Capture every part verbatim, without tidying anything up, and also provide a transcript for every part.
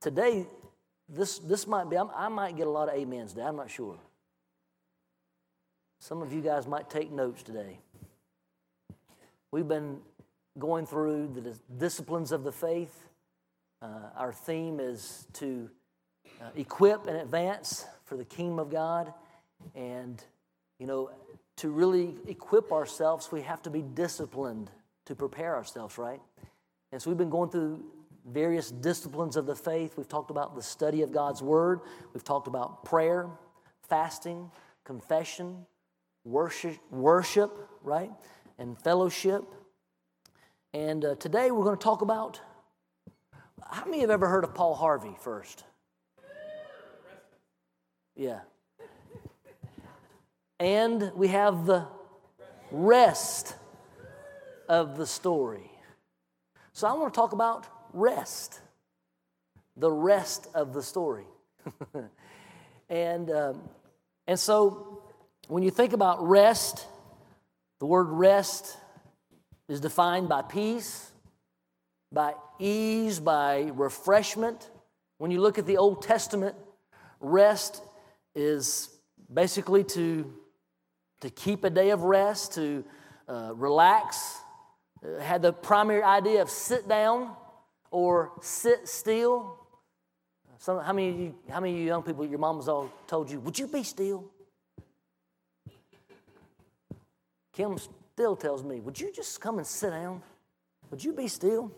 today, this this might be, I'm, I might get a lot of amens today. I'm not sure. Some of you guys might take notes today. We've been going through the disciplines of the faith. Uh, our theme is to uh, equip and advance for the kingdom of God. And, you know, to really equip ourselves, we have to be disciplined to prepare ourselves, right? And so we've been going through various disciplines of the faith. We've talked about the study of God's Word. We've talked about prayer, fasting, confession, worship, worship, right? And fellowship. And uh, today we're going to talk about, how many have ever heard of Paul Harvey first? Yeah. And we have the rest of the story. So I want to talk about rest. The rest of the story. and um, and so when you think about rest, the word rest is defined by peace, by ease, by refreshment. When you look at the Old Testament, rest is basically to, to keep a day of rest, to uh, relax. It had the primary idea of sit down or sit still. Some, how many of you, how many of you young people, your mamas all told you, would you be still? Kim still tells me, would you just come and sit down? Would you be still?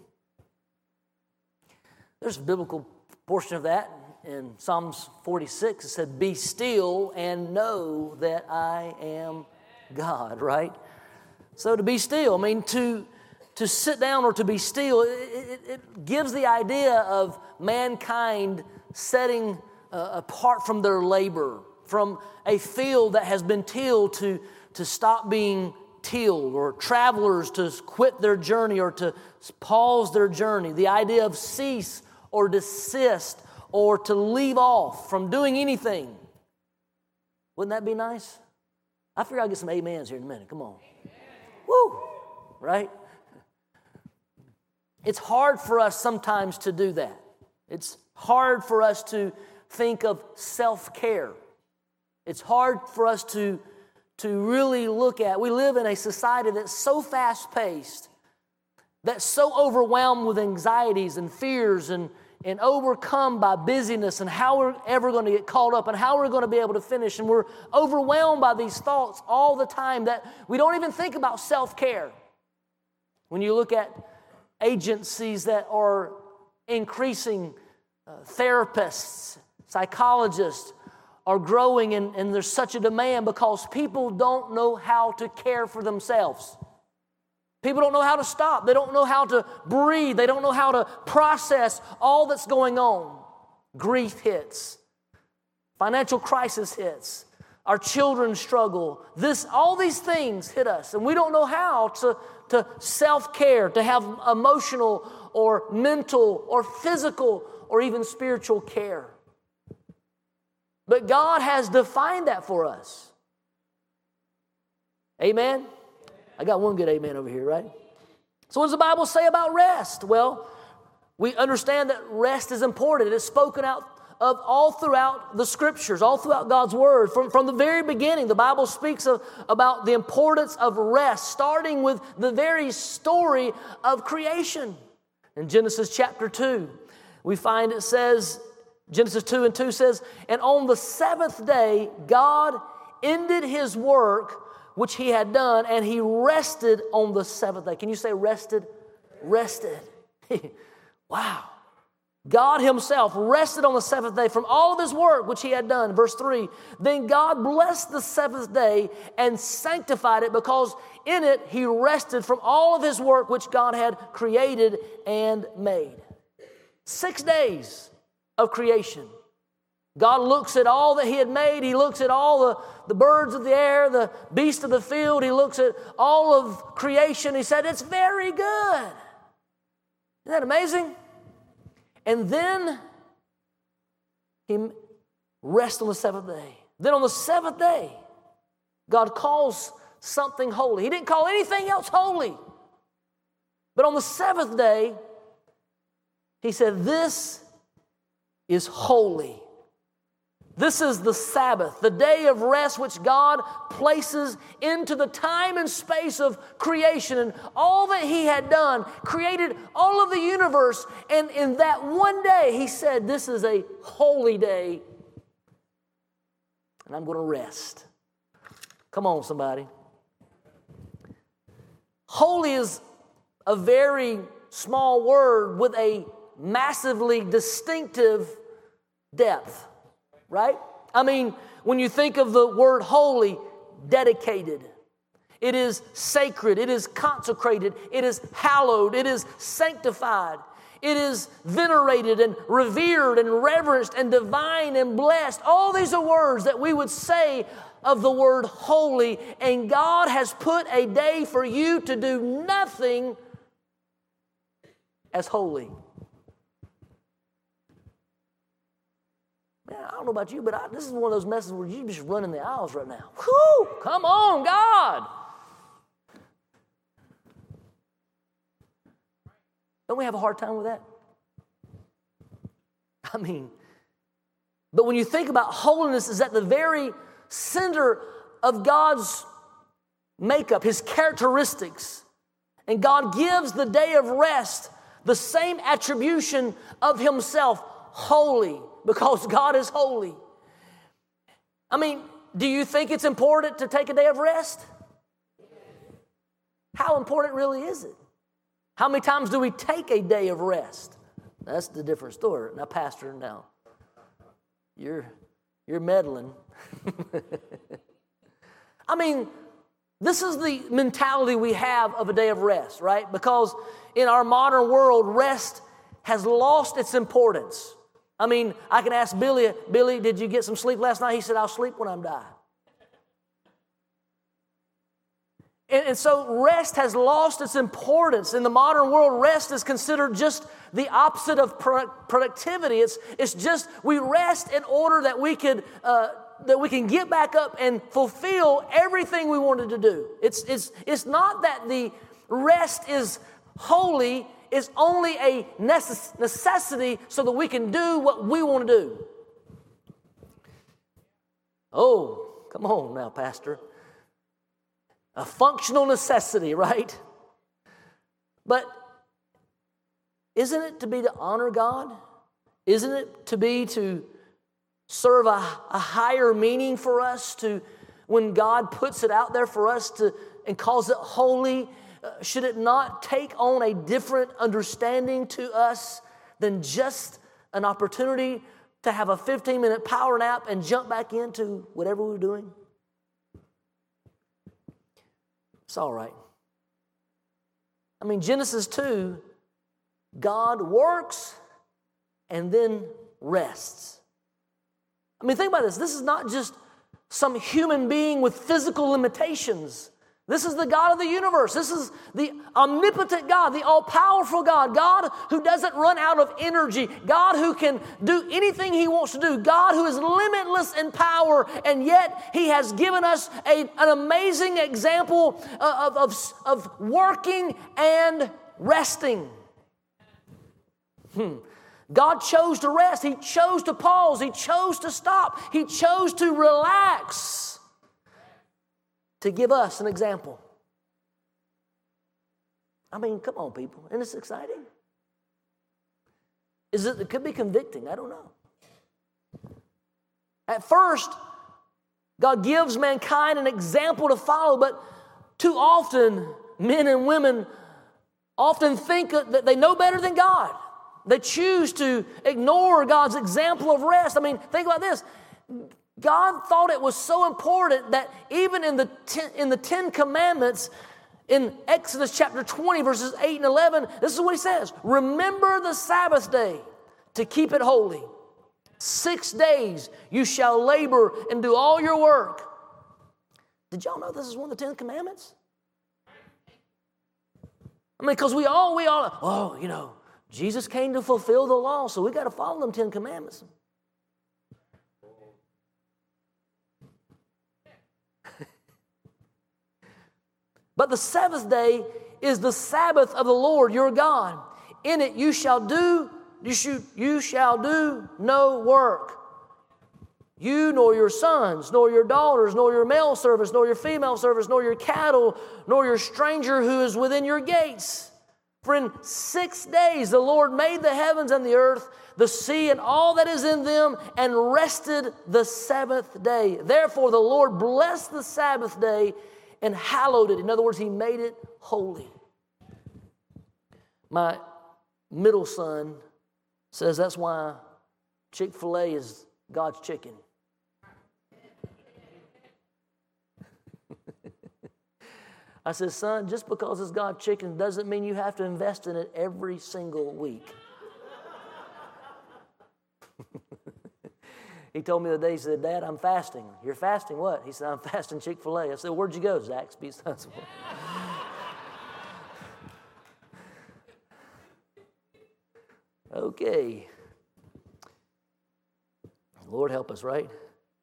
There's a biblical portion of that in Psalms forty-six. It said, be still and know that I am God, right? So to be still, I mean, to, to sit down or to be still, it, it, it gives the idea of mankind setting uh, apart from their labor, from a field that has been tilled to, to stop being tilled, or travelers to quit their journey or to pause their journey. The idea of cease or desist or to leave off from doing anything. Wouldn't that be nice? I figure I'll get some amens here in a minute. Come on. Woo! Right? It's hard for us sometimes to do that. It's hard for us to think of self-care. It's hard for us to to really look at. We live in a society that's so fast-paced, that's so overwhelmed with anxieties and fears and, and overcome by busyness and how we're ever going to get caught up and how we're going to be able to finish. And we're overwhelmed by these thoughts all the time that we don't even think about self-care. When you look at agencies that are increasing, uh, therapists, psychologists, are growing, and, and there's such a demand because people don't know how to care for themselves. People don't know how to stop. They don't know how to breathe. They don't know how to process all that's going on. Grief hits. Financial crisis hits. Our children struggle. This, all these things hit us, and we don't know how to, to self-care, to have emotional or mental or physical or even spiritual care. But God has defined that for us. Amen? I got one good amen over here, right? So what does the Bible say about rest? Well, we understand that rest is important. It is spoken out of all throughout the Scriptures, all throughout God's Word. From, from the very beginning, the Bible speaks of, about the importance of rest, starting with the very story of creation. In Genesis chapter two, we find it says, Genesis two and two says, and on the seventh day, God ended His work which He had done, and He rested on the seventh day. Can you say rested? Rested. Wow. God Himself rested on the seventh day from all of His work which He had done. Verse three, then God blessed the seventh day and sanctified it, because in it He rested from all of His work which God had created and made. Six days of creation. God looks at all that He had made. He looks at all the, the birds of the air, the beasts of the field. He looks at all of creation. He said, it's very good. Isn't that amazing? And then He rests on the seventh day. Then on the seventh day, God calls something holy. He didn't call anything else holy. But on the seventh day, He said, this is holy. This is the Sabbath, the day of rest which God places into the time and space of creation. And all that He had done, created all of the universe. And in that one day, He said, this is a holy day. And I'm going to rest. Come on, somebody. Holy is a very small word with a massively distinctive depth. Right? I mean, when you think of the word holy, dedicated. It is sacred. It is consecrated. It is hallowed. It is sanctified. It is venerated and revered and reverenced and divine and blessed. All these are words that we would say of the word holy. And God has put a day for you to do nothing as holy. Man, I don't know about you, but I, this is one of those messages where you're just running the aisles right now. Whew! Come on, God! Don't we have a hard time with that? I mean, but when you think about holiness, is at the very center of God's makeup, His characteristics. And God gives the day of rest the same attribution of Himself, holy. Because God is holy. I mean, do you think it's important to take a day of rest? How important really is it? How many times do we take a day of rest? That's the different story. Now, Pastor, now, you're, you're meddling. I mean, this is the mentality we have of a day of rest, right? Because in our modern world, rest has lost its importance. I mean, I can ask Billy, Billy, did you get some sleep last night? He said, I'll sleep when I'm dying. And, and so rest has lost its importance. In the modern world, rest is considered just the opposite of pro- productivity. It's, it's just we rest in order that we could uh, that we can get back up and fulfill everything we wanted to do. It's, it's, it's not that the rest is holy. Is only a necess- necessity so that we can do what we want to do. Oh, come on now, Pastor. A functional necessity, right? But isn't it to be to honor God? Isn't it to be to serve a, a higher meaning for us to when God puts it out there for us to and calls it holy? Uh, should it not take on a different understanding to us than just an opportunity to have a fifteen-minute power nap and jump back into whatever we're doing? It's all right. I mean, Genesis two, God works and then rests. I mean, think about this. This is not just some human being with physical limitations. This is the God of the universe. This is the omnipotent God, the all-powerful God, God who doesn't run out of energy, God who can do anything He wants to do, God who is limitless in power, and yet He has given us a, an amazing example of, of, of working and resting. Hmm. God chose to rest. He chose to pause. He chose to stop. He chose to relax. To give us an example. I mean, come on, people. Isn't this exciting? Is it, it could be convicting. I don't know. At first, God gives mankind an example to follow, but too often, men and women often think that they know better than God. They choose to ignore God's example of rest. I mean, think about this. God thought it was so important that even in the ten, in the Ten Commandments, in Exodus chapter twenty, verses eight and eleven, this is what He says. Remember the Sabbath day to keep it holy. Six days you shall labor and do all your work. Did y'all know this is one of the Ten Commandments? I mean, because we all, we all, oh, you know, Jesus came to fulfill the law, so we got to follow them Ten Commandments. But the seventh day is the Sabbath of the Lord your God. In it you shall do you, should, you shall do no work. You nor your sons, nor your daughters, nor your male servants, nor your female servants, nor your cattle, nor your stranger who is within your gates. For in six days the Lord made the heavens and the earth, the sea and all that is in them, and rested the seventh day. Therefore the Lord blessed the Sabbath day and hallowed it. In other words, He made it holy. My middle son says that's why Chick-fil-A is God's chicken. I said, son, just because it's God's chicken doesn't mean you have to invest in it every single week. He told me the other day, he said, Dad, I'm fasting. You're fasting what? He said, I'm fasting Chick-fil-A. I said, where'd you go, Zaxby's? Okay. Lord help us, right?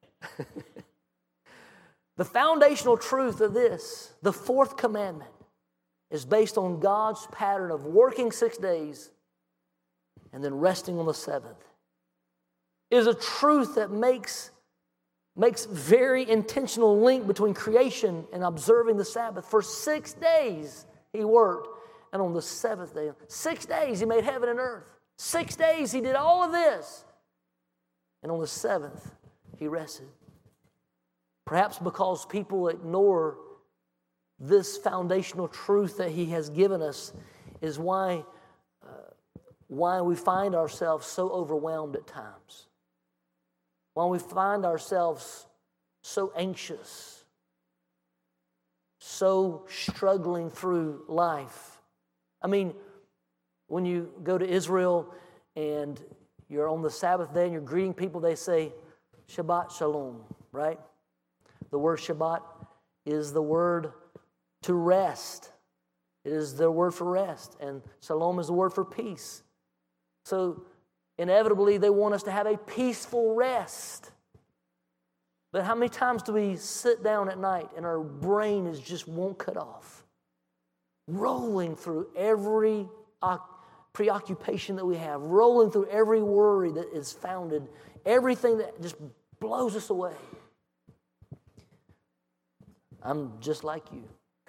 The foundational truth of this, the fourth commandment, is based on God's pattern of working six days and then resting on the seventh. It is a truth that makes, makes very intentional link between creation and observing the Sabbath. For six days He worked, and on the seventh day, six days He made heaven and earth. Six days He did all of this, and on the seventh He rested. Perhaps because people ignore this foundational truth that He has given us is why, uh, why we find ourselves so overwhelmed at times. Why we find ourselves so anxious, so struggling through life. I mean, when you go to Israel and you're on the Sabbath day and you're greeting people, they say, Shabbat Shalom, right? The word Shabbat is the word to rest. It is the word for rest. And Shalom is the word for peace. So inevitably they want us to have a peaceful rest. But how many times do we sit down at night and our brain is just won't cut off? Rolling through every preoccupation that we have. Rolling through every worry that is founded. Everything that just blows us away. I'm just like you.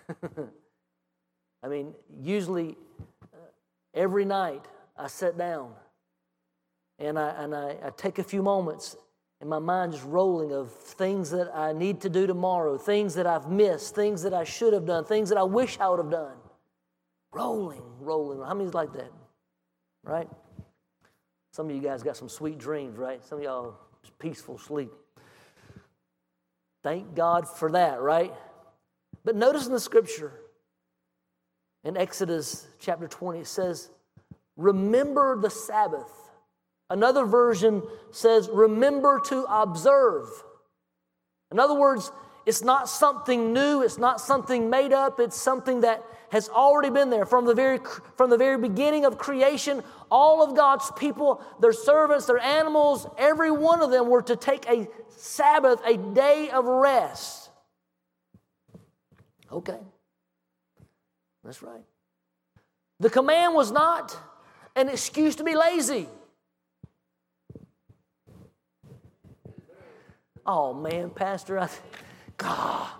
I mean, usually uh, every night I sit down and I and I, I take a few moments and my mind just rolling of things that I need to do tomorrow, things that I've missed, things that I should have done, things that I wish I would have done. Rolling, rolling. How many's like that? Right? Some of you guys got some sweet dreams, right? Some of y'all just peaceful sleep. Thank God for that, right? But notice in the scripture, in Exodus chapter twenty, it says, remember the Sabbath. Another version says, remember to observe. In other words, it's not something new, it's not something made up, it's something that has already been there. From the very, from the very beginning of creation, all of God's people, their servants, their animals, every one of them were to take a Sabbath, a day of rest. Okay, that's right. The command was not an excuse to be lazy. Oh man, Pastor, I, God.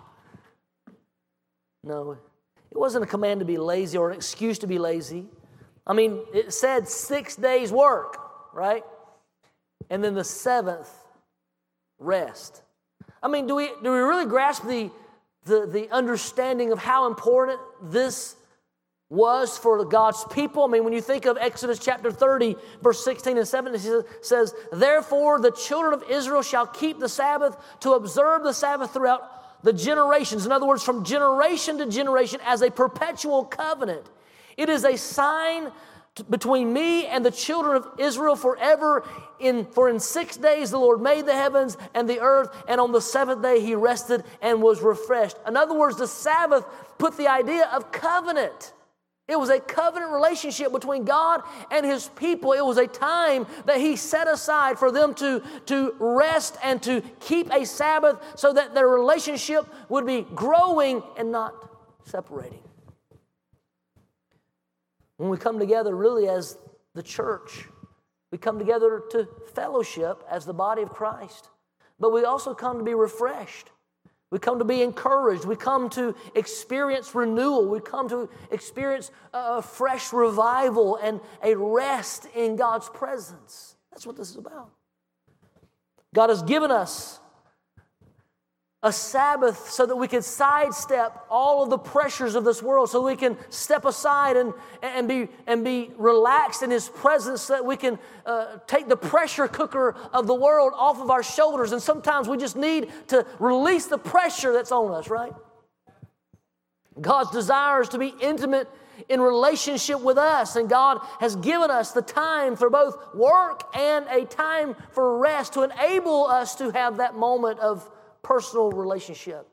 No, it wasn't a command to be lazy or an excuse to be lazy. I mean, it said six days work, right? And then the seventh, rest. I mean, do we do we really grasp the, the, the understanding of how important this was for God's people? I mean, when you think of Exodus chapter thirty, verse sixteen and seventeen, it says, therefore the children of Israel shall keep the Sabbath to observe the Sabbath throughout the generations. In other words, from generation to generation as a perpetual covenant. It is a sign between me and the children of Israel forever. In, for in six days the Lord made the heavens and the earth, and on the seventh day He rested and was refreshed. In other words, the Sabbath put the idea of covenant. It was a covenant relationship between God and His people. It was a time that He set aside for them to, to rest and to keep a Sabbath so that their relationship would be growing and not separating. When we come together really as the church, We come together to fellowship as the body of Christ. But we also come to be refreshed. We come to be encouraged. We come to experience renewal. We come to experience a fresh revival and a rest in God's presence. That's what this is about. God has given us a Sabbath so that we can sidestep all of the pressures of this world, so we can step aside and, and, be, and be relaxed in His presence, so that we can uh, take the pressure cooker of the world off of our shoulders. And sometimes we just need to release the pressure that's on us, right? God's desire is to be intimate in relationship with us, and God has given us the time for both work and a time for rest to enable us to have that moment of personal relationship.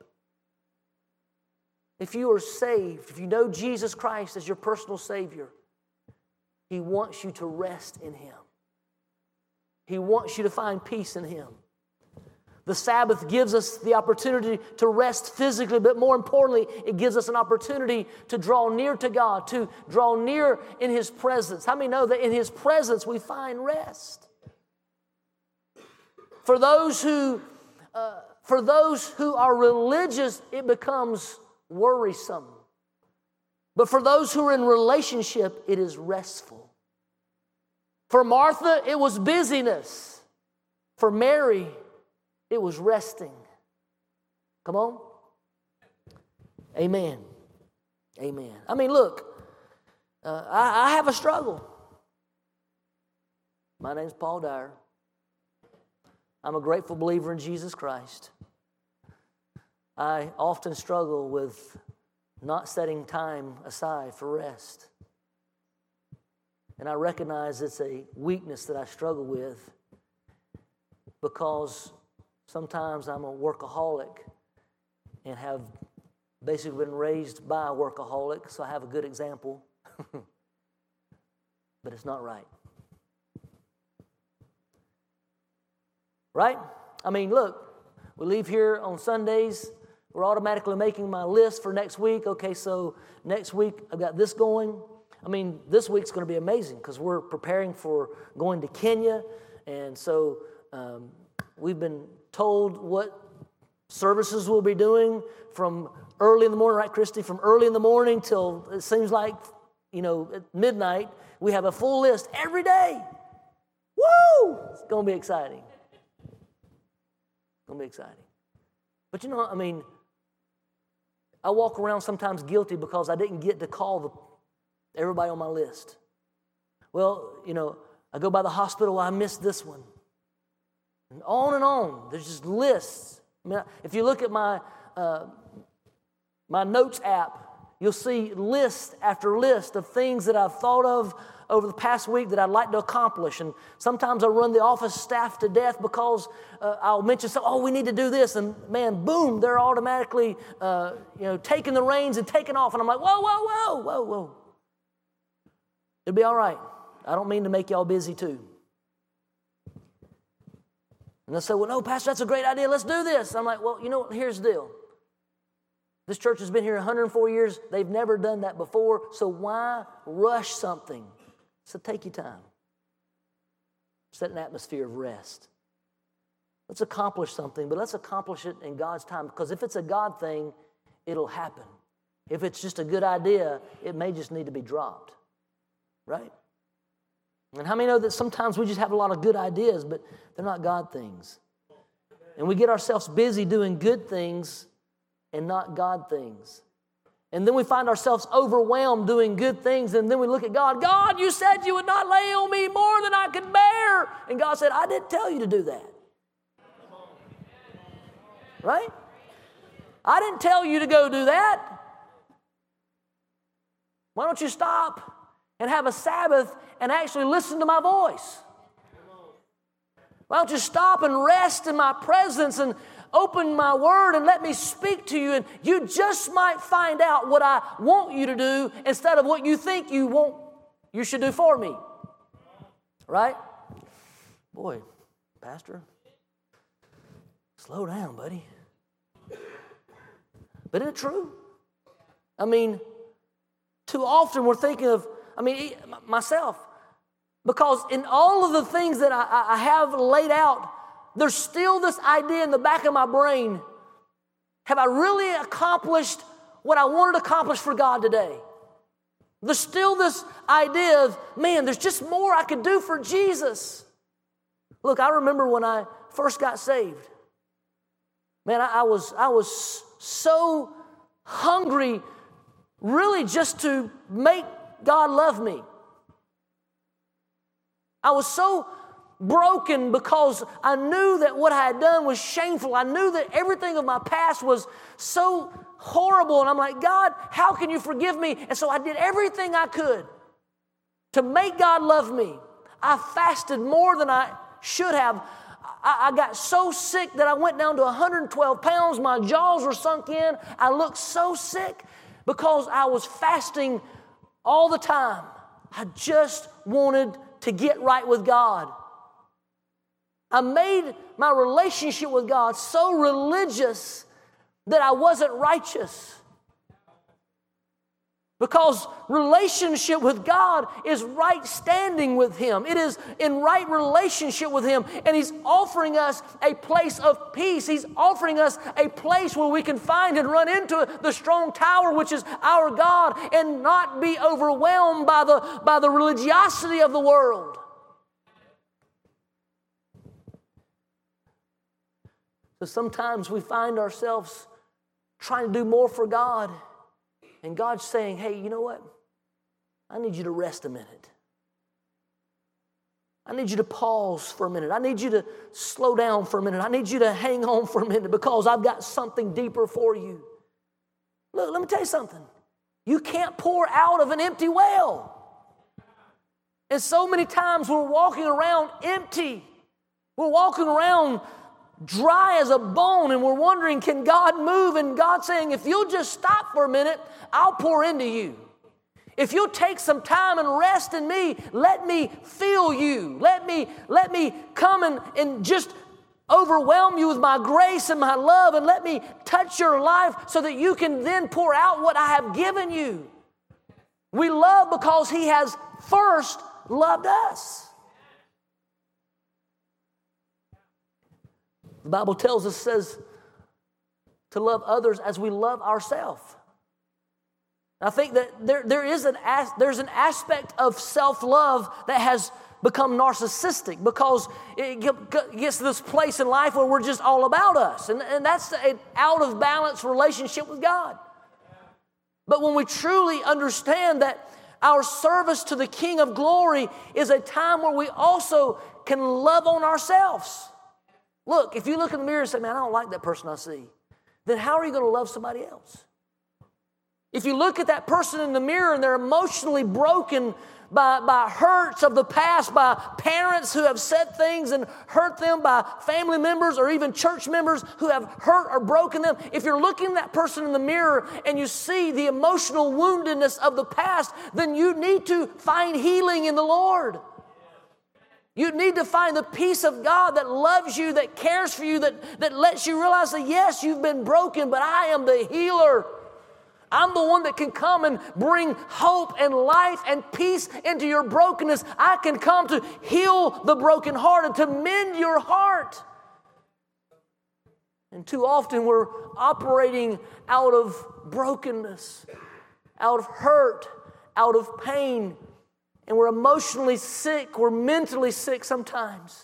If you are saved, if you know Jesus Christ as your personal Savior, He wants you to rest in Him. He wants you to find peace in Him. The Sabbath gives us the opportunity to rest physically, but more importantly, it gives us an opportunity to draw near to God, to draw near in His presence. How many know that in His presence we find rest? For those who uh, For those who are religious, it becomes worrisome. But for those who are in relationship, it is restful. For Martha, it was busyness. For Mary, it was resting. Come on. Amen. Amen. I mean, look, uh, I, I have a struggle. My name's Paul Dyer. I'm a grateful believer in Jesus Christ. I often struggle with not setting time aside for rest. And I recognize it's a weakness that I struggle with because sometimes I'm a workaholic and have basically been raised by a workaholic, so I have a good example. But it's not right. Right? I mean, look, we leave here on Sundays. We're automatically making my list for next week. Okay, so next week I've got this going. I mean, this week's going to be amazing because we're preparing for going to Kenya. And so um, we've been told what services we'll be doing from early in the morning, right, Christy? From early in the morning till it seems like, you know, at midnight. We have a full list every day. Woo! It's going to be exciting. It's going to be exciting. But you know, I mean, I walk around sometimes guilty because I didn't get to call the, everybody on my list. Well, you know, I go by the hospital, well, I missed this one. And on and on. There's just lists. I mean, if you look at my uh, my notes app, you'll see list after list of things that I've thought of over the past week that I'd like to accomplish. And sometimes I run the office staff to death because uh, I'll mention, something, oh, we need to do this. And man, boom, they're automatically uh, you know, taking the reins and taking off. And I'm like, whoa, whoa, whoa, whoa, whoa. It'll be all right. I don't mean to make y'all busy too. And they'll say, well, no, Pastor, that's a great idea. Let's do this. I'm like, well, you know what? Here's the deal. This church has been here one hundred four years. They've never done that before. So why rush something? So take your time. Set an atmosphere of rest. Let's accomplish something, but let's accomplish it in God's time. Because if it's a God thing, it'll happen. If it's just a good idea, it may just need to be dropped. Right? And how many know that sometimes we just have a lot of good ideas, but they're not God things? And we get ourselves busy doing good things and not God things. And then we find ourselves overwhelmed doing good things, and then we look at God. God, you said you would not lay on me more than I could bear. And God said, I didn't tell you to do that. Right? I didn't tell you to go do that. Why don't you stop and have a Sabbath and actually listen to my voice? Why don't you stop and rest in my presence and open my word and let me speak to you, and you just might find out what I want you to do instead of what you think you want you should do for me. Right? Boy, Pastor, slow down, buddy. But isn't it true? I mean, too often we're thinking of, I mean, myself, Because in all of the things that I, I have laid out, there's still this idea in the back of my brain. Have I really accomplished what I wanted to accomplish for God today? There's still this idea of, man, there's just more I could do for Jesus. Look, I remember when I first got saved. Man, I, I was I was so hungry, really just to make God love me. I was so broken because I knew that what I had done was shameful. I knew that everything of my past was so horrible. And I'm like, God, how can you forgive me? And so I did everything I could to make God love me. I fasted more than I should have. I, I got so sick that I went down to one hundred twelve pounds. My jaws were sunk in. I looked so sick because I was fasting all the time. I just wanted to get right with God. I made my relationship with God so religious that I wasn't righteous. Because relationship with God is right standing with Him. It is in right relationship with Him. And He's offering us a place of peace. He's offering us a place where we can find and run into the strong tower, which is our God, and not be overwhelmed by the, by the religiosity of the world. So sometimes we find ourselves trying to do more for God. And God's saying, hey, you know what? I need you to rest a minute. I need you to pause for a minute. I need you to slow down for a minute. I need you to hang on for a minute because I've got something deeper for you. Look, let me tell you something. You can't pour out of an empty well. And so many times we're walking around empty. We're walking around dry as a bone, and we're wondering, can God move? And God's saying, if you'll just stop for a minute, I'll pour into you. If you'll take some time and rest in me, let me fill you. Let me, let me come and, and just overwhelm you with my grace and my love, and let me touch your life so that you can then pour out what I have given you. We love because He has first loved us. The Bible tells us, says, to love others as we love ourselves. I think that there, there is an as, there's an aspect of self-love that has become narcissistic because it gets to this place in life where we're just all about us. And, and that's an out-of-balance relationship with God. But when we truly understand that our service to the King of Glory is a time where we also can love on ourselves. Look, if you look in the mirror and say, man, I don't like that person I see, then how are you going to love somebody else? If you look at that person in the mirror and they're emotionally broken by, by hurts of the past, by parents who have said things and hurt them, by family members or even church members who have hurt or broken them, if you're looking at that person in the mirror and you see the emotional woundedness of the past, then you need to find healing in the Lord. You need to find the peace of God that loves you, that cares for you, that, that lets you realize that yes, you've been broken, but I am the healer. I'm the one that can come and bring hope and life and peace into your brokenness. I can come to heal the brokenhearted, to mend your heart. And too often we're operating out of brokenness, out of hurt, out of pain. And we're emotionally sick. We're mentally sick sometimes.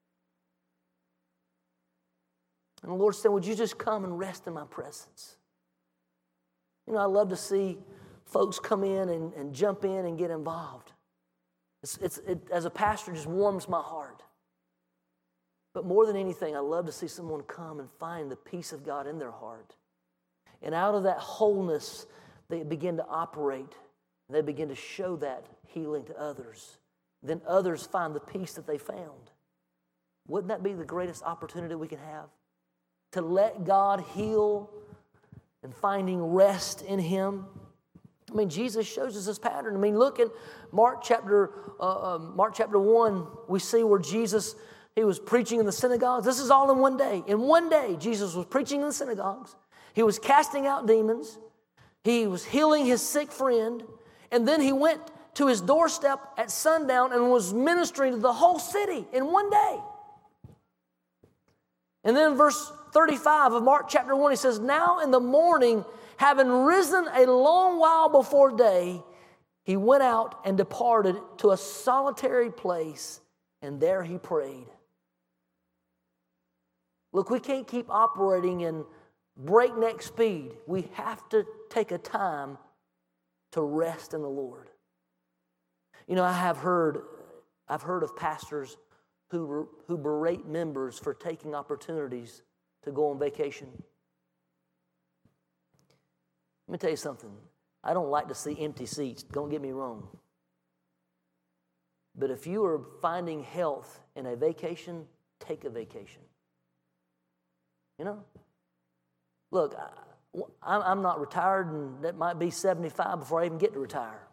And the Lord said, would you just come and rest in my presence? You know, I love to see folks come in and, and jump in and get involved. It's, it's, it, as a pastor, it just warms my heart. But more than anything, I love to see someone come and find the peace of God in their heart. And out of that wholeness, they begin to operate. And they begin to show that healing to others. Then others find the peace that they found. Wouldn't that be the greatest opportunity we can have? To let God heal and finding rest in Him. I mean, Jesus shows us this pattern. I mean, look at Mark chapter uh, um, Mark chapter one. We see where Jesus, He was preaching in the synagogues. This is all in one day. In one day, Jesus was preaching in the synagogues. He was casting out demons. He was healing his sick friend. And then He went to his doorstep at sundown and was ministering to the whole city in one day. And then in verse thirty-five of Mark chapter one, he says, now in the morning, having risen a long while before day, he went out and departed to a solitary place, and there he prayed. Look, we can't keep operating in breakneck speed. We have to take a time to rest in the Lord. You know, I have heard, I've heard of pastors who, who berate members for taking opportunities to go on vacation. Let me tell you something. I don't like to see empty seats. Don't get me wrong. But if you are finding health in a vacation, take a vacation. You know? Look, I, I'm not retired, and that might be seventy-five before I even get to retire.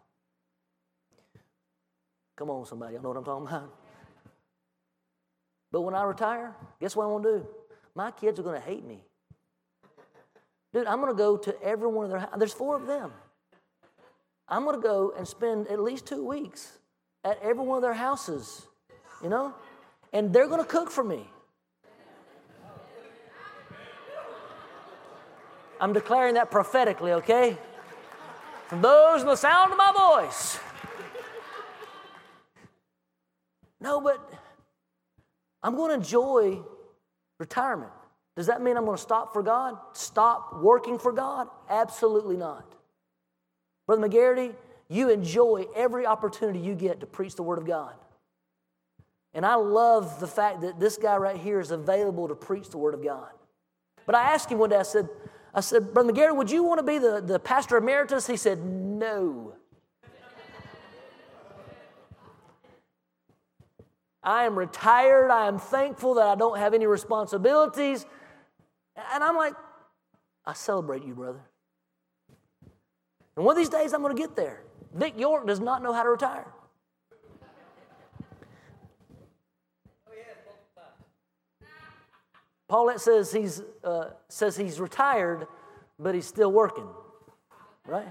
Come on, somebody. I know what I'm talking about. But when I retire, guess what I'm going to do? My kids are going to hate me. Dude, I'm going to go to every one of their houses. There's four of them. I'm going to go and spend at least two weeks at every one of their houses, you know? And they're going to cook for me. I'm declaring that prophetically, okay? From those in the sound of my voice. No, but I'm going to enjoy retirement. Does that mean I'm going to stop for God? Stop working for God? Absolutely not. Brother McGarity, you enjoy every opportunity you get to preach the Word of God. And I love the fact that this guy right here is available to preach the Word of God. But I asked him one day, I said, I said, Brother McGarry, would you want to be the, the pastor emeritus? He said, no. I am retired. I am thankful that I don't have any responsibilities. And I'm like, I celebrate you, brother. And one of these days I'm going to get there. Vic York does not know how to retire. Paulette says he's uh, says he's retired, but he's still working, right?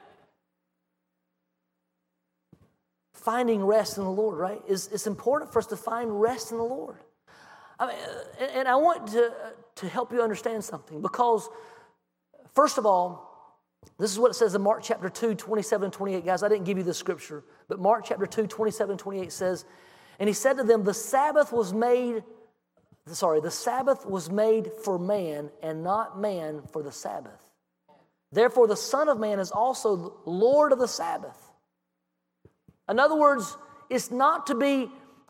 Finding rest in the Lord, right? It's, it's important for us to find rest in the Lord. I mean, and, and I want to, uh, to help you understand something, because first of all, this is what it says in Mark chapter two, twenty-seven and twenty-eight. Guys, I didn't give you this scripture, but Mark chapter two, twenty-seven and twenty-eight says, and he said to them, the Sabbath was made Sorry, the Sabbath was made for man and not man for the Sabbath. Therefore, the Son of Man is also Lord of the Sabbath. In other words, it's not to be,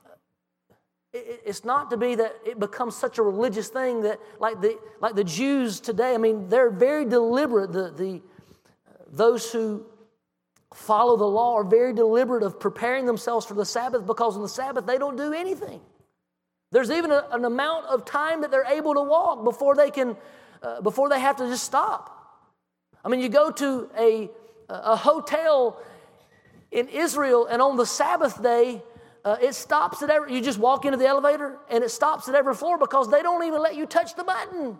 it's not to be that it becomes such a religious thing that like the, like the Jews today, I mean, they're very deliberate. The, the, those who follow the law are very deliberate of preparing themselves for the Sabbath, because on the Sabbath they don't do anything. There's even a, an amount of time that they're able to walk before they can, uh, before they have to just stop. I mean, you go to a, a hotel in Israel, and on the Sabbath day, uh, it stops at every, you just walk into the elevator, and it stops at every floor because they don't even let you touch the button.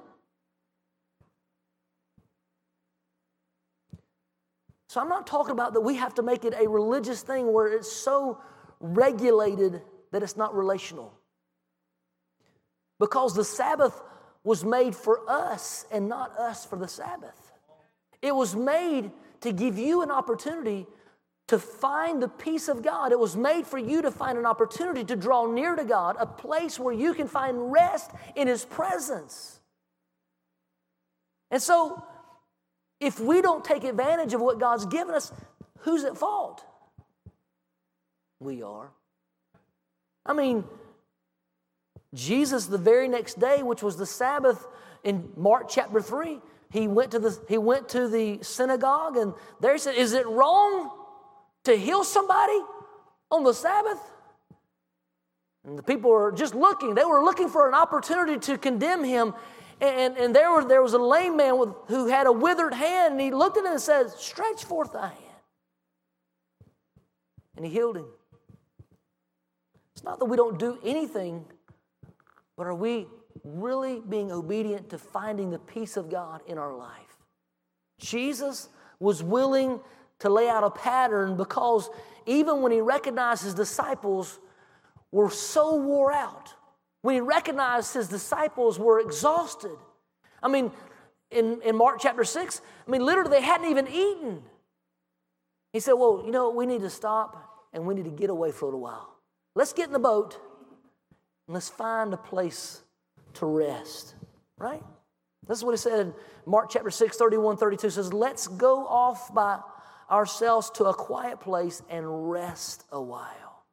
So I'm not talking about that we have to make it a religious thing where it's so regulated that it's not relational. Because the Sabbath was made for us and not us for the Sabbath. It was made to give you an opportunity to find the peace of God. It was made for you to find an opportunity to draw near to God, a place where you can find rest in His presence. And so, if we don't take advantage of what God's given us, who's at fault? We are. I mean, Jesus, the very next day, which was the Sabbath in Mark chapter three, he went to the he went to the synagogue, and there he said, is it wrong to heal somebody on the Sabbath? And the people were just looking. They were looking for an opportunity to condemn him. And, and there, were, there was a lame man with, who had a withered hand, and he looked at him and said, stretch forth thy hand. And he healed him. It's not that we don't do anything, but are we really being obedient to finding the peace of God in our life? Jesus was willing to lay out a pattern because even when he recognized his disciples were so wore out, when he recognized his disciples were exhausted. I mean, in, in Mark chapter six, I mean, literally they hadn't even eaten. He said, well, you know, we need to stop and we need to get away for a little while. Let's get in the boat and let's find a place to rest, right? This is what he said in Mark chapter six, thirty-one, thirty-two. It says, let's go off by ourselves to a quiet place and rest a while.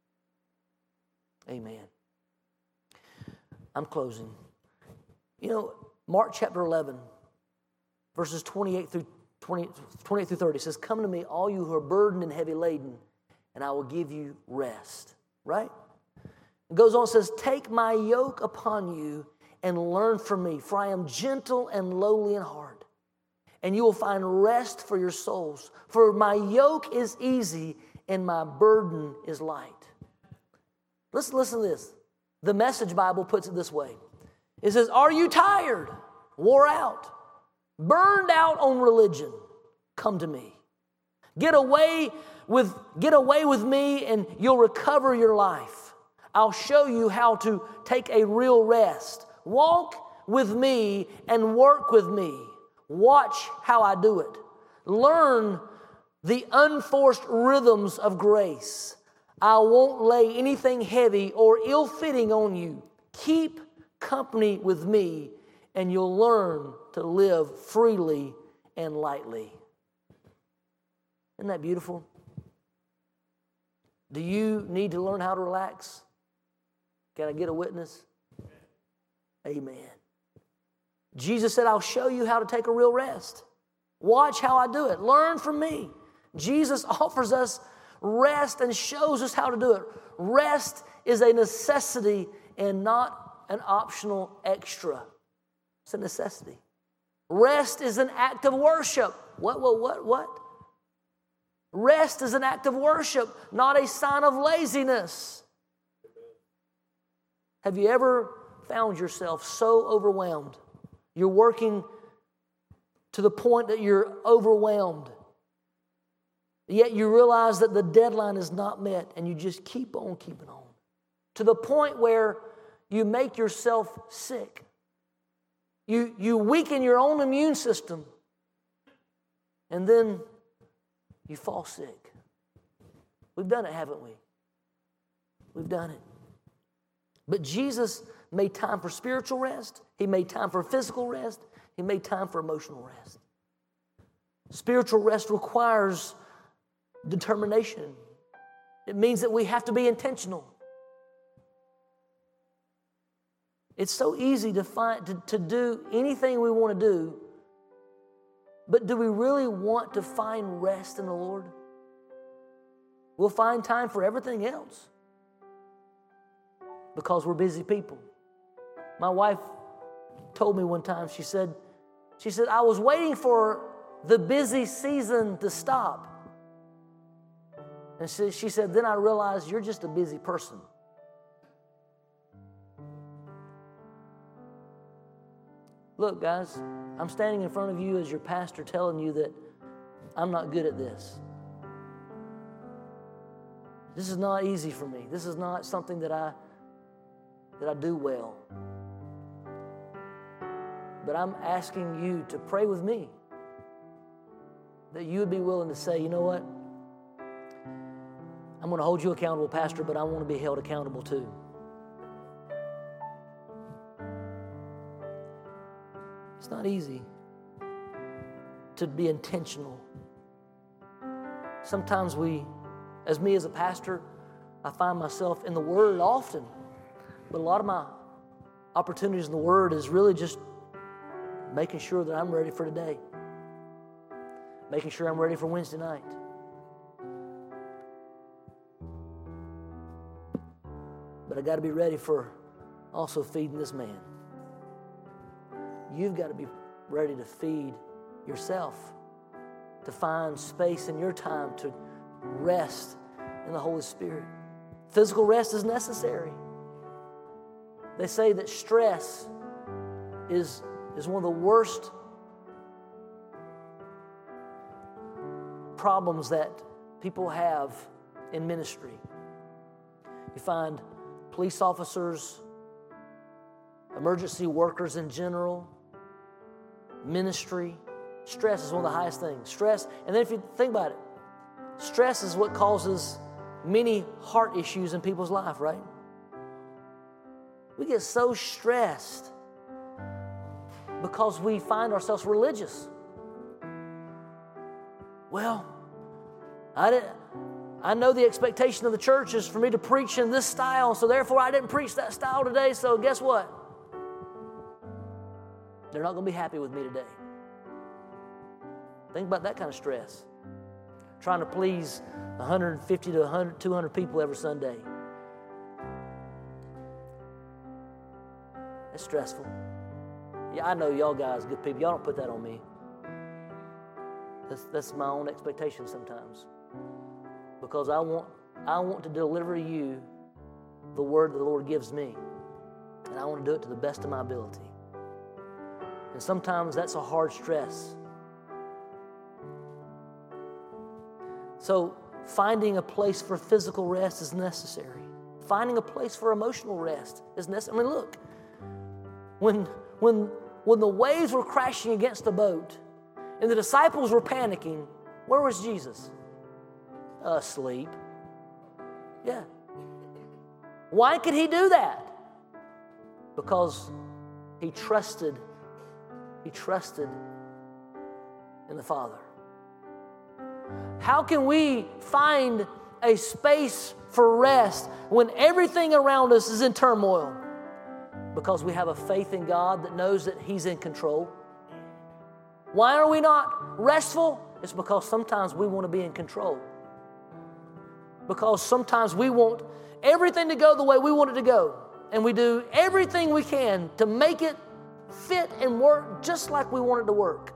Amen. I'm closing. You know, Mark chapter eleven, verses twenty-eight through twenty, twenty-eight through thirty says, come to me, all you who are burdened and heavy laden, and I will give you rest. Right? It goes on and says, take my yoke upon you and learn from me, for I am gentle and lowly in heart, and you will find rest for your souls. For my yoke is easy and my burden is light. Listen, listen to this. The Message Bible puts it this way. It says, are you tired, wore out, burned out on religion? Come to me. Get away with, get away with me and you'll recover your life. I'll show you how to take a real rest. Walk with me and work with me. Watch how I do it. Learn the unforced rhythms of grace. I won't lay anything heavy or ill-fitting on you. Keep company with me, and you'll learn to live freely and lightly. Isn't that beautiful? Do you need to learn how to relax? Can I get a witness? Amen. Jesus said, I'll show you how to take a real rest. Watch how I do it. Learn from me. Jesus offers us rest and shows us how to do it. Rest is a necessity and not an optional extra. It's a necessity. Rest is an act of worship. What, what, what, what? Rest is an act of worship, not a sign of laziness. Have you ever found yourself so overwhelmed? You're working to the point that you're overwhelmed. Yet you realize that the deadline is not met and you just keep on keeping on. To the point where you make yourself sick. You, you weaken your own immune system. And then you fall sick. We've done it, haven't we? We've done it. But Jesus made time for spiritual rest. He made time for physical rest. He made time for emotional rest. Spiritual rest requires determination. It means that we have to be intentional. It's so easy to find to, to do anything we want to do, but do we really want to find rest in the Lord? We'll find time for everything else because we're busy people. My wife told me one time, she said, she said, I was waiting for the busy season to stop. And she, she said, then I realized you're just a busy person. Look, guys, I'm standing in front of you as your pastor telling you that I'm not good at this. This is not easy for me. This is not something that I that I do well. But I'm asking you to pray with me that you would be willing to say, you know what? I'm going to hold you accountable, Pastor, but I want to be held accountable too. It's not easy to be intentional. Sometimes we, as me as a pastor, I find myself in the Word often, but a lot of my opportunities in the Word is really just making sure that I'm ready for today, making sure I'm ready for Wednesday night. But I got to be ready for also feeding this man. You've got to be ready to feed yourself, to find space in your time to rest in the Holy Spirit. Physical rest is necessary. They say that stress is, is one of the worst problems that people have in ministry. You find police officers, emergency workers in general, ministry. Stress is one of the highest things. Stress, and then if you think about it, stress is what causes many heart issues in people's life, right? We get so stressed because we find ourselves religious. Well, I didn't, I know the expectation of the church is for me to preach in this style, so therefore I didn't preach that style today, so guess what? They're not going to be happy with me today. Think about that kind of stress. Trying to please one hundred fifty to one hundred, two hundred people every Sunday. It's stressful. Yeah, I know y'all guys, good people. Y'all don't put that on me. That's, that's my own expectation sometimes. Because I want, I want to deliver you the word that the Lord gives me. And I want to do it to the best of my ability. And sometimes that's a hard stress. So finding a place for physical rest is necessary. Finding a place for emotional rest is necessary. I mean, look, when, when, when the waves were crashing against the boat and the disciples were panicking, where was Jesus? Asleep. Yeah. Why could he do that? Because he trusted, he trusted in the Father. How can we find a space for rest when everything around us is in turmoil? Because we have a faith in God that knows that He's in control. Why are we not restful? It's because sometimes we want to be in control. Because sometimes we want everything to go the way we want it to go. And we do everything we can to make it fit and work just like we want it to work.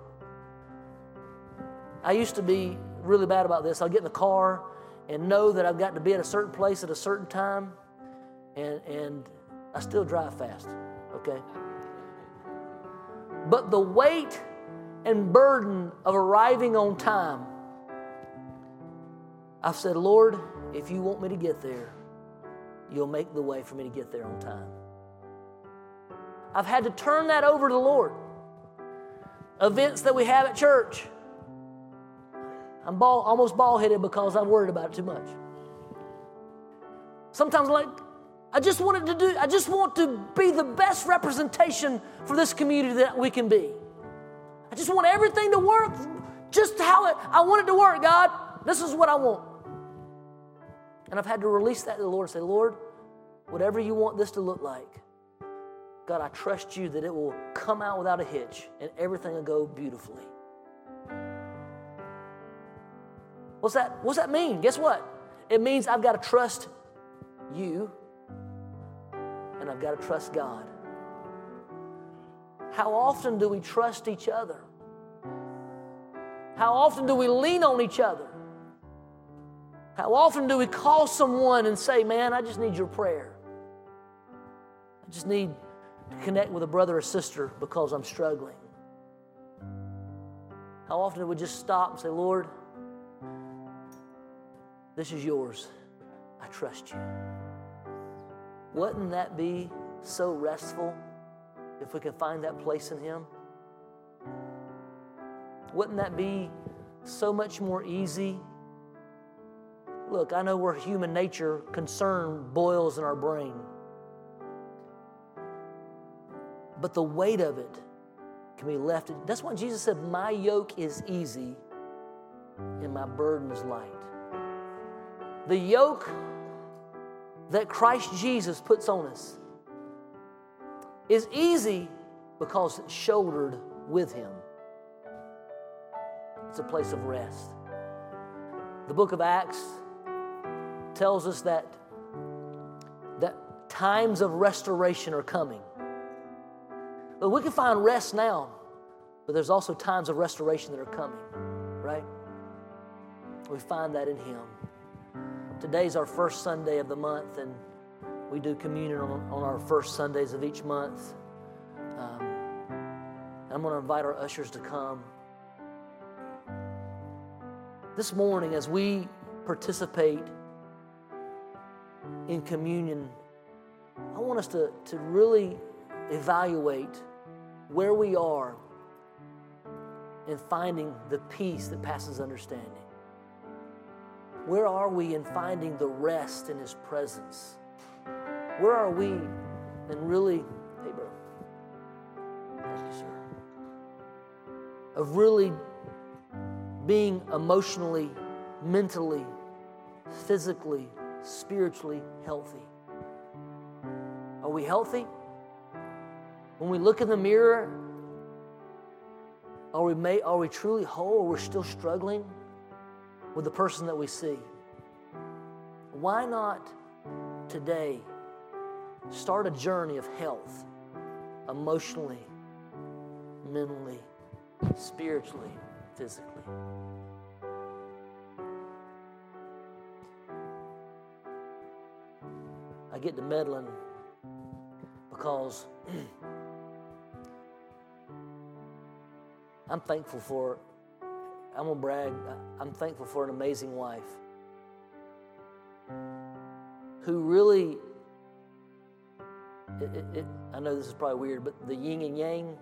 I used to be really bad about this. I'll get in the car and know that I've got to be at a certain place at a certain time, and, and I still drive fast, okay? But the weight and burden of arriving on time, I've said, Lord, if you want me to get there, you'll make the way for me to get there on time. I've had to turn that over to the Lord. Events that we have at church, I'm ball, almost bald-headed because I'm worried about it too much. Sometimes I'm like, I just wanted to do, I just want to be the best representation for this community that we can be. I just want everything to work just how it, I want it to work, God. This is what I want. And I've had to release that to the Lord and say, Lord, whatever you want this to look like, God, I trust you that it will come out without a hitch and everything will go beautifully. What's that, what's that mean? Guess what? It means I've got to trust you and I've got to trust God. How often do we trust each other? How often do we lean on each other? How often do we call someone and say, man, I just need your prayer. I just need to connect with a brother or sister because I'm struggling. How often do we just stop and say, Lord, this is yours. I trust you. Wouldn't that be so restful if we can find that place in Him? Wouldn't that be so much more easy? Look, I know we're human nature, concern boils in our brain. But the weight of it can be left. That's why Jesus said, my yoke is easy and my burden is light. The yoke that Christ Jesus puts on us is easy because it's shouldered with Him. It's a place of rest. The book of Acts tells us that, that times of restoration are coming. But we can find rest now, but there's also times of restoration that are coming, right? We find that in Him. Today's our first Sunday of the month, and we do communion on, on our first Sundays of each month. Um, I'm going to invite our ushers to come. this morning as we participate in communion, I want us to, to really evaluate where we are in finding the peace that passes understanding. Where are we in finding the rest in His presence? Where are we in really, hey bro, thank you, sir, of really being emotionally, mentally, physically, spiritually healthy? Are we healthy? When we look in the mirror, are we, made, are we truly whole, or we're still struggling with the person that we see? Why not today start a journey of health, emotionally, mentally, spiritually, physically? I get to meddling because I'm thankful for, I'm going to brag, I'm thankful for an amazing wife who really, it, it, it, I know this is probably weird, but the yin and yang,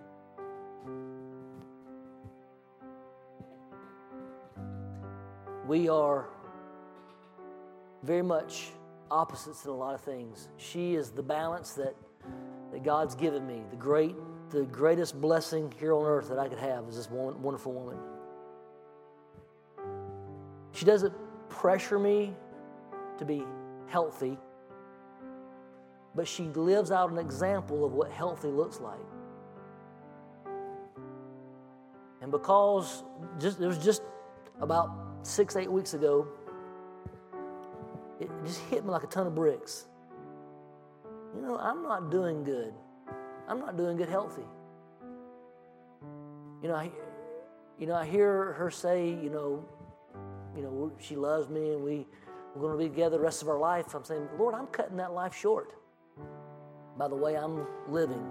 we are very much opposites in a lot of things. She is the balance that, that God's given me. The great, the greatest blessing here on earth that I could have is this one, wonderful woman. She doesn't pressure me to be healthy, but she lives out an example of what healthy looks like. And because just it was just about six, eight weeks ago, it just hit me like a ton of bricks. You know, I'm not doing good. I'm not doing good healthy. You know, I, you know, I hear her say, you know, you know, she loves me and we, we're going to be together the rest of our life. I'm saying, Lord, I'm cutting that life short by the way I'm living.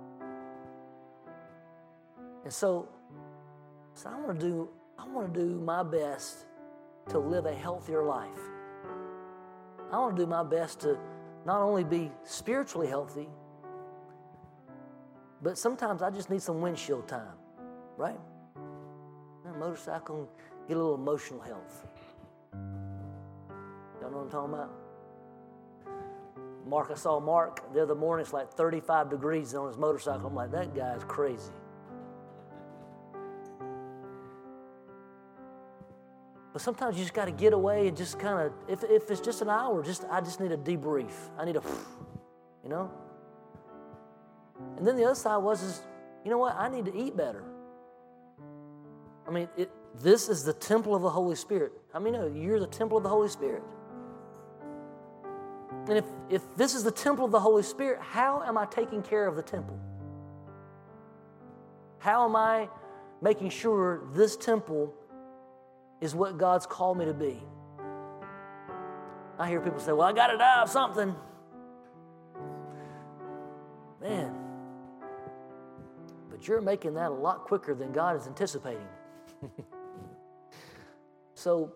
And so, so I want to do, I want to do my best to live a healthier life. I want to do my best to not only be spiritually healthy, but sometimes I just need some windshield time, right? A motorcycle and get a little emotional health. Y'all know what I'm talking about? Mark, I saw Mark the other morning. It's like thirty-five degrees on his motorcycle. I'm like, that guy's crazy. But sometimes you just got to get away and just kind of, if if it's just an hour, just I just need a debrief. I need a, you know? And then the other side was, is, you know what? I need to eat better. I mean, it, this is the temple of the Holy Spirit. I mean, no, you're the temple of the Holy Spirit. And if, if this is the temple of the Holy Spirit, how am I taking care of the temple? How am I making sure this temple is what God's called me to be? I hear people say, well, I got to die of something. Man, but you're making that a lot quicker than God is anticipating. So,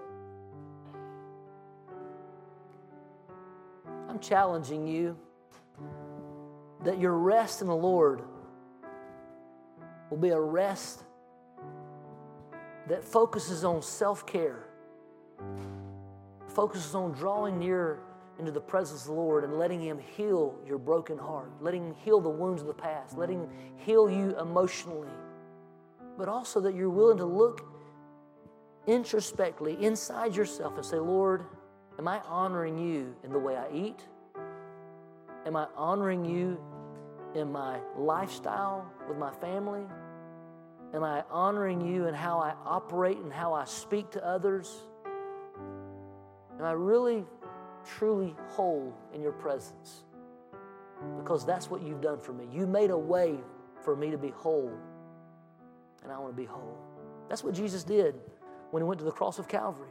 I'm challenging you that your rest in the Lord will be a rest that focuses on self-care, focuses on drawing near into the presence of the Lord and letting Him heal your broken heart, letting Him heal the wounds of the past, letting Him heal you emotionally, but also that you're willing to look introspectively inside yourself and say, Lord, am I honoring You in the way I eat? Am I honoring You in my lifestyle with my family? Am I honoring You in how I operate and how I speak to others? Am I really, truly whole in Your presence? Because that's what You've done for me. You made a way for me to be whole, and I want to be whole. That's what Jesus did when He went to the cross of Calvary.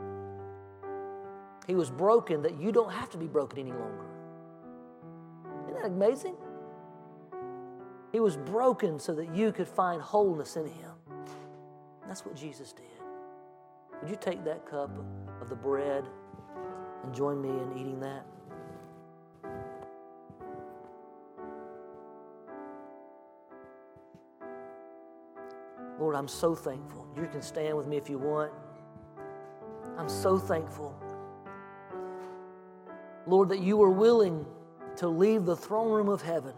He was broken that you don't have to be broken any longer. Isn't that amazing? He was broken so that you could find wholeness in Him. That's what Jesus did. Would you take that cup of the bread and join me in eating that? Lord, I'm so thankful. You can stand with me if you want. I'm so thankful, Lord, that you were willing to leave the throne room of heaven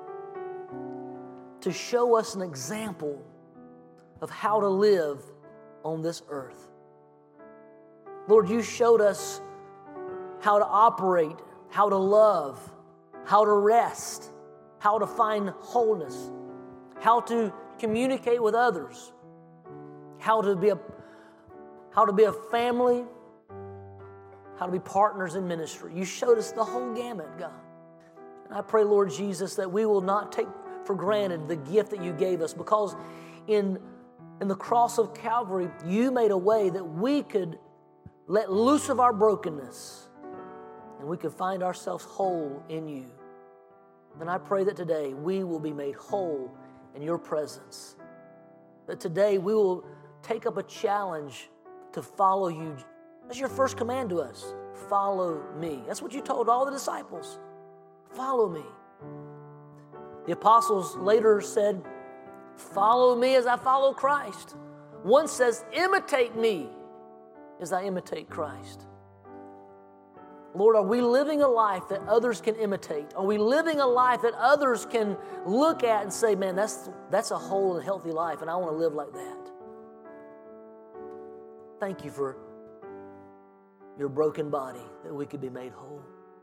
to show us an example of how to live on this earth. Lord, you showed us how to operate, how to love, how to rest, how to find wholeness, how to communicate with others, how to be a how to be a family, how to be partners in ministry. You showed us the whole gamut, God. And I pray, Lord Jesus, that we will not take for granted the gift that you gave us, because in, in the cross of Calvary, you made a way that we could let loose of our brokenness and we could find ourselves whole in you. And I pray that today we will be made whole in your presence. That today we will take up a challenge to follow you. That's your first command to us. Follow me. That's what you told all the disciples. Follow me. The apostles later said, follow me as I follow Christ. One says, imitate me as I imitate Christ. Lord, are we living a life that others can imitate? Are we living a life that others can look at and say, man, that's, that's a whole and healthy life, and I want to live like that? Thank you for your broken body that we could be made whole.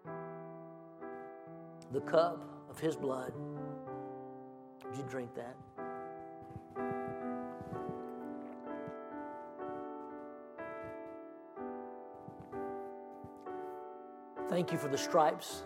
The cup of his blood. Would you drink that? Thank you for the stripes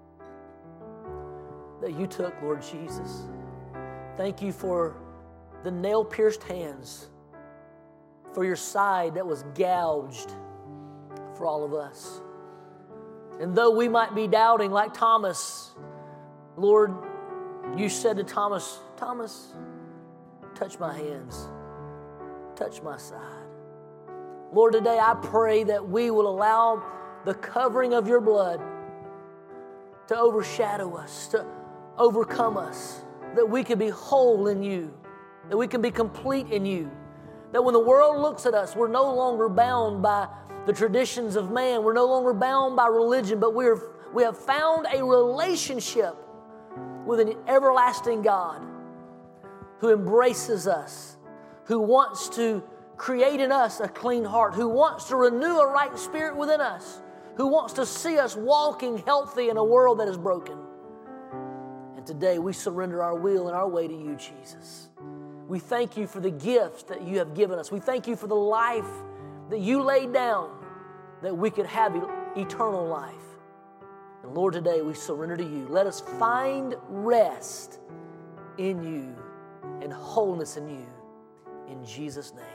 that you took, Lord Jesus. Thank you for the nail-pierced hands, for your side that was gouged for all of us. And though we might be doubting like Thomas, Lord, you said to Thomas, Thomas, touch my hands, touch my side. Lord, today I pray that we will allow the covering of your blood to overshadow us, to overcome us, that we can be whole in you, that we can be complete in you, that when the world looks at us, we're no longer bound by the traditions of man, we're no longer bound by religion, but we're, we have found a relationship with an everlasting God who embraces us, who wants to create in us a clean heart, who wants to renew a right spirit within us, who wants to see us walking healthy in a world that is broken. And today we surrender our will and our way to you, Jesus. We thank you for the gifts that you have given us. We thank you for the life that you laid down that we could have eternal life. And Lord, today we surrender to you. Let us find rest in you and wholeness in you. In Jesus' name.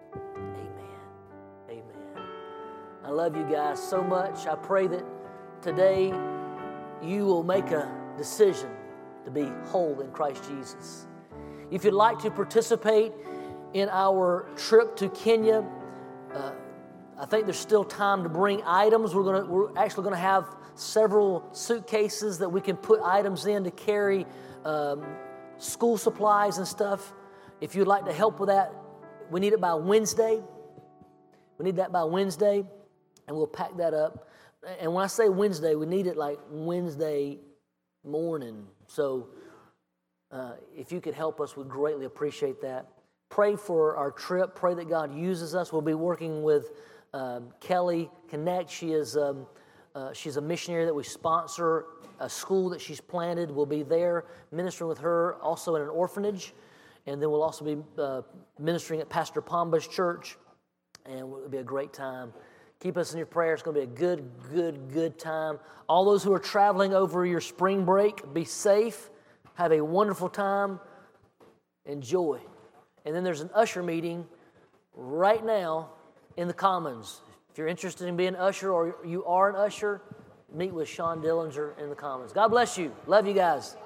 I love you guys so much. I pray that today you will make a decision to be whole in Christ Jesus. If you'd like to participate in our trip to Kenya, uh, I think there's still time to bring items. We're gonna, we're actually going to have several suitcases that we can put items in to carry um, school supplies and stuff. If you'd like to help with that, we need it by Wednesday. We need that by Wednesday. And we'll pack that up. And when I say Wednesday, we need it like Wednesday morning. So uh, if you could help us, we'd greatly appreciate that. Pray for our trip. Pray that God uses us. We'll be working with um, Kelly Connect. She is um, uh, she's a missionary that we sponsor. A school that she's planted. We'll be there ministering with her, also in an orphanage. And then we'll also be uh, ministering at Pastor Pomba's church. And it'll be a great time. Keep us in your prayer. It's going to be a good, good, good time. All those who are traveling over your spring break, be safe. Have a wonderful time. Enjoy. And then there's an usher meeting right now in the Commons. If you're interested in being an usher or you are an usher, meet with Sean Dillinger in the Commons. God bless you. Love you guys.